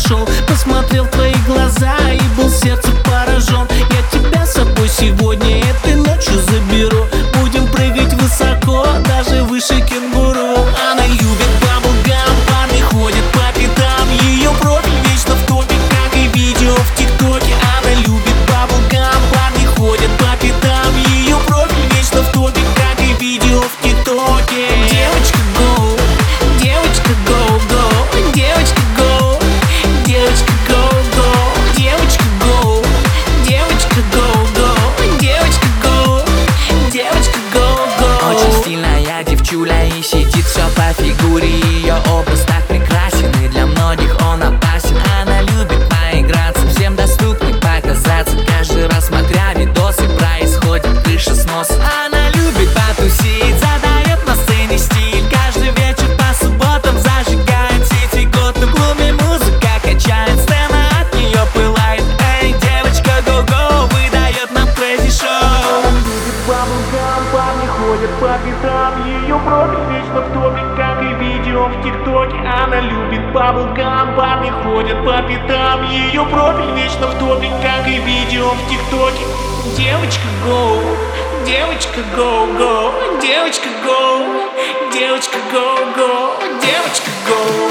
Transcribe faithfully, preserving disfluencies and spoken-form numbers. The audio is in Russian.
подошел, посмотрел в твои глаза и был сердцем поражен. Я тебя с собой сегодня этой ночью заберу. Будем прыгать высоко, даже выше кенгуру. Она любит баблгам, парни ходят по пятам. Ее профиль вечно в топе, как и видео в тиктоке. Она любит баблгам, парни ходят по пятам. Ее профиль вечно в топе, как и видео в тиктоке. Девочка go, девочка go, go, девочка go, девочка go, go, девочка go, девочка go, go, девочка go, девочка go, go. Очень стильная девчуля и сидит все по фигуре. Ее образ так прекрасен и для многих он опасен. Она любит поиграться, всем доступный показаться. Каждый раз смотря видосы, происходит крыша снос. Она любит потусить, задает на сцене стиль. Каждый вечер по субботам зажигает сети год. На клубе музыка качает, сцена от нее пылает. Эй, девочка go-go, выдает нам crazy шоу. Любит баблгам, парни ходят по пятам. Ее профиль вечно в топе, как и видео в тиктоке. Она любит баблгам, парни ходят по пятам. Ее профиль вечно в топе, как и видео в тиктоке. Девочка go, девочка go, go, девочка go, девочка go, go, девочка go.